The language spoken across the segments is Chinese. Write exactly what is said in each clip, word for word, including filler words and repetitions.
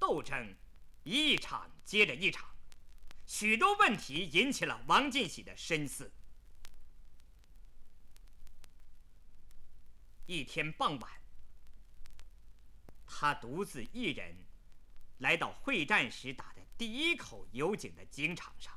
斗争一场接着一场，许多问题引起了王进喜的深思。一天傍晚，他独自一人来到会战时打的第一口油井的井场上。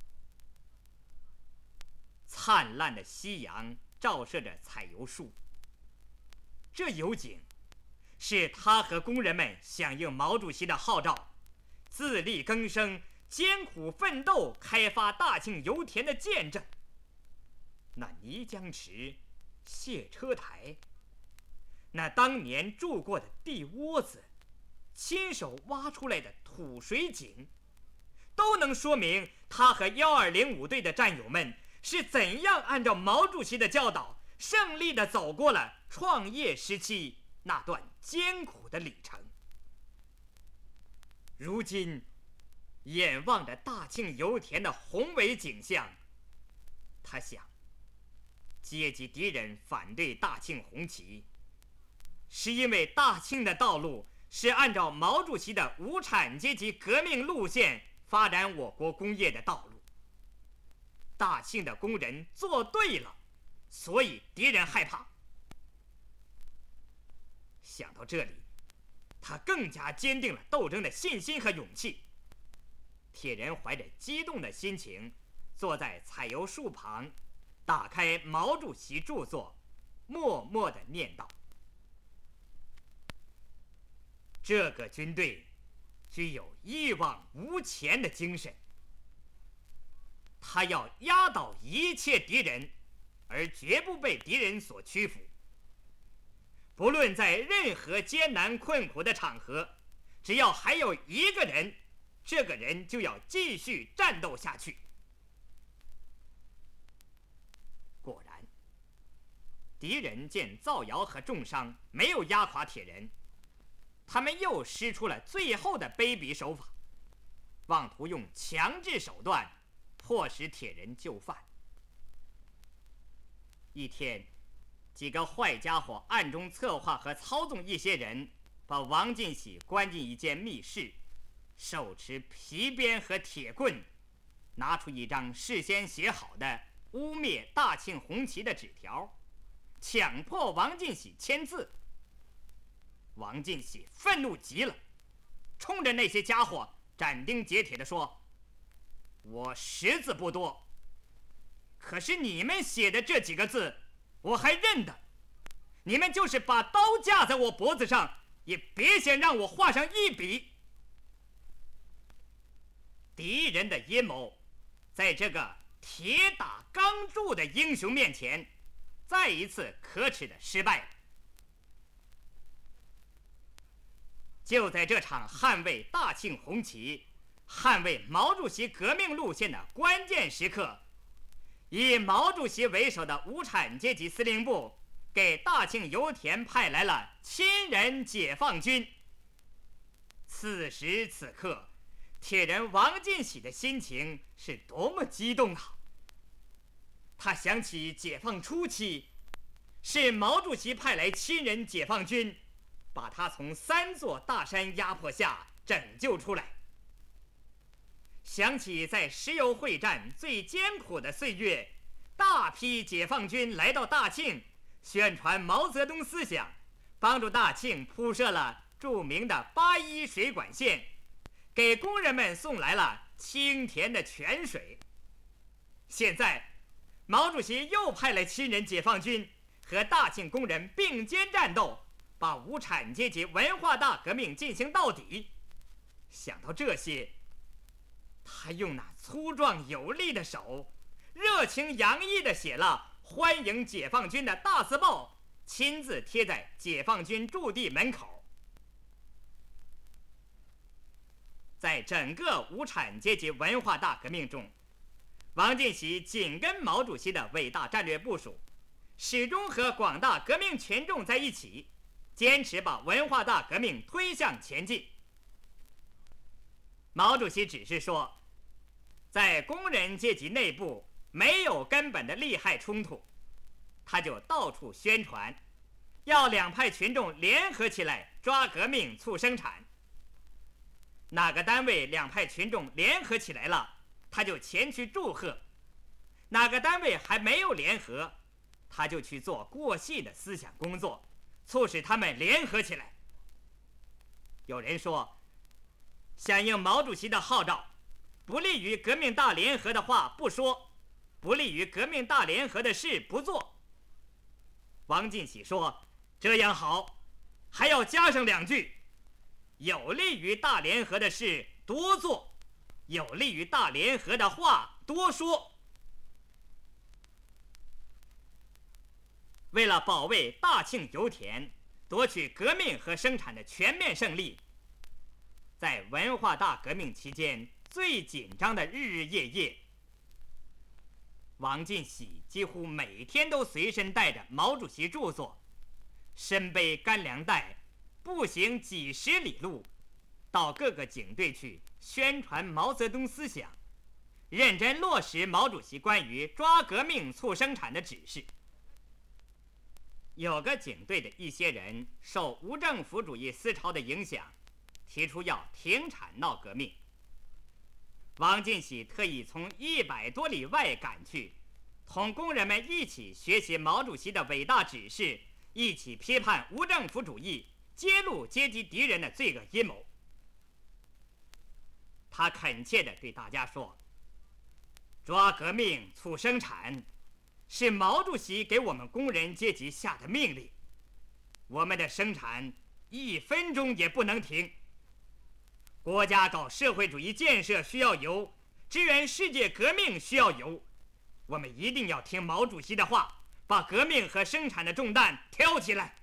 灿烂的夕阳照射着采油树，这油井是他和工人们响应毛主席的号召，自力更生、艰苦奋斗开发大庆油田的见证。那泥浆池、卸车台，那当年住过的地窝子，亲手挖出来的土水井，都能说明他和一二零五队的战友们是怎样按照毛主席的教导，胜利地走过了创业时期那段艰苦的里程。如今眼望着大庆油田的宏伟景象，他想，阶级敌人反对大庆红旗，是因为大庆的道路是按照毛主席的无产阶级革命路线发展我国工业的道路。大庆的工人做对了，所以敌人害怕。想到这里，他更加坚定了斗争的信心和勇气。铁人怀着激动的心情，坐在采油树旁，打开毛主席著作，默默地念道：这个军队具有一往无前的精神，他要压倒一切敌人，而绝不被敌人所屈服。不论在任何艰难困苦的场合，只要还有一个人，这个人就要继续战斗下去。果然，敌人见造谣和重伤没有压垮铁人，他们又施出了最后的卑鄙手法，妄图用强制手段迫使铁人就范。一天，几个坏家伙暗中策划和操纵一些人，把王进喜关进一间密室，手持皮鞭和铁棍，拿出一张事先写好的污蔑大庆红旗的纸条，强迫王进喜签字。王进喜愤怒极了，冲着那些家伙斩钉截铁地说：我识字不多，可是你们写的这几个字我还认得，你们就是把刀架在我脖子上，也别想让我画上一笔。敌人的阴谋在这个铁打钢铸的英雄面前再一次可耻的失败了。就在这场捍卫大庆红旗、捍卫毛主席革命路线的关键时刻，以毛主席为首的无产阶级司令部给大庆油田派来了亲人解放军。此时此刻，铁人王进喜的心情是多么激动啊！他想起解放初期，是毛主席派来亲人解放军，把他从三座大山压迫下拯救出来。想起在石油会战最艰苦的岁月，大批解放军来到大庆，宣传毛泽东思想，帮助大庆铺设了著名的八一水管线，给工人们送来了清甜的泉水。现在毛主席又派来亲人解放军和大庆工人并肩战斗，把无产阶级文化大革命进行到底。想到这些，他用那粗壮有力的手，热情洋溢地写了欢迎解放军的大字报，亲自贴在解放军驻地门口。在整个无产阶级文化大革命中，王进喜紧跟毛主席的伟大战略部署，始终和广大革命群众在一起，坚持把文化大革命推向前进。毛主席指示说，在工人阶级内部没有根本的利害冲突，他就到处宣传，要两派群众联合起来抓革命促生产。 哪个单位两派群众联合起来了，他就前去祝贺；哪个单位还没有联合，他就去做过细的思想工作，促使他们联合起来。有人说，响应毛主席的号召，不利于革命大联合的话不说，不利于革命大联合的事不做。王进喜说，这样好，还要加上两句：有利于大联合的事多做，有利于大联合的话多说。为了保卫大庆油田，夺取革命和生产的全面胜利，在文化大革命期间最紧张的日日夜夜，王进喜几乎每天都随身带着毛主席著作，身背干粮袋，步行几十里路，到各个警队去宣传毛泽东思想，认真落实毛主席关于抓革命促生产的指示。有个警队的一些人受无政府主义思潮的影响，提出要停产闹革命。王进喜特意从一百多里外赶去，同工人们一起学习毛主席的伟大指示，一起批判无政府主义，揭露阶级敌人的罪恶阴谋。他恳切地对大家说，抓革命促生产是毛主席给我们工人阶级下的命令，我们的生产一分钟也不能停。国家搞社会主义建设需要油，支援世界革命需要油，我们一定要听毛主席的话，把革命和生产的重担挑起来。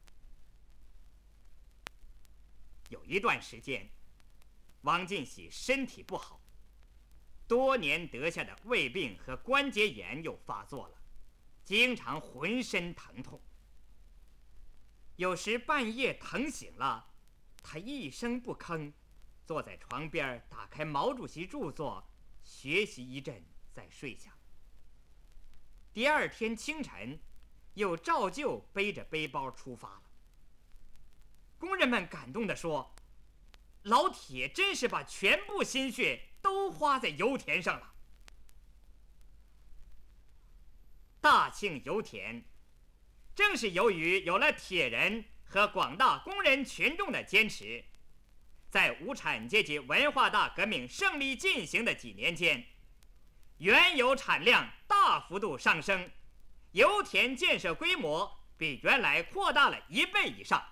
有一段时间，王进喜身体不好，多年得下的胃病和关节炎又发作了，经常浑身疼痛。有时半夜疼醒了，他一声不吭，坐在床边打开毛主席著作，学习一阵再睡下。第二天清晨，又照旧背着背包出发了。工人们感动地说，老铁真是把全部心血都花在油田上了。大庆油田正是由于有了铁人和广大工人群众的坚持，在无产阶级文化大革命胜利进行的几年间，原油产量大幅度上升，油田建设规模比原来扩大了一倍以上。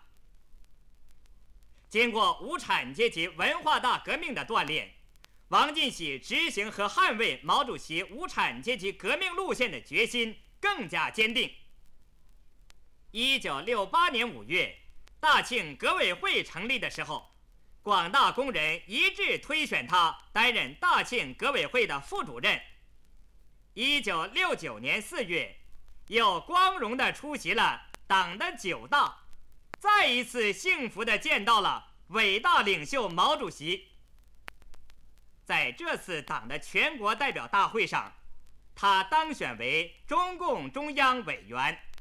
经过无产阶级文化大革命的锻炼，王进喜执行和捍卫毛主席无产阶级革命路线的决心更加坚定。一九六八年五月，大庆革委会成立的时候，广大工人一致推选他担任大庆革委会的副主任。一九六九年四月，又光荣地出席了党的九大，再一次幸福地见到了伟大领袖毛主席。在这次党的全国代表大会上，他当选为中共中央委员。